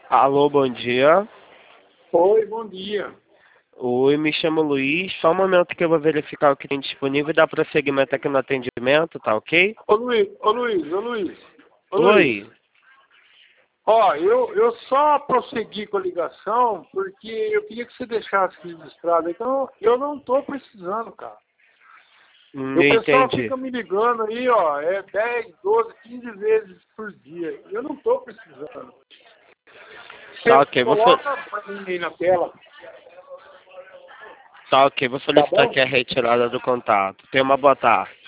Alô, bom dia. Oi, bom dia. Oi, me chamo Luiz. Só um momento que eu vou verificar o que tem disponível e dar prosseguimento aqui no atendimento, tá ok? Ô Luiz, ô Luiz, ô Luiz, ô Luiz. Oi. Ó, eu só prossegui com a ligação porque eu queria que você deixasse registrado. Então, eu não tô precisando, cara. O pessoal Entendi. fica me ligando aí, ó, 10, 12, 15 vezes por dia. Eu não tô precisando. Tá Você ok, coloca pra mim aí na tela, tá ok, vou tá solicitar bom? aqui a retirada do contato. Tenha uma boa tarde.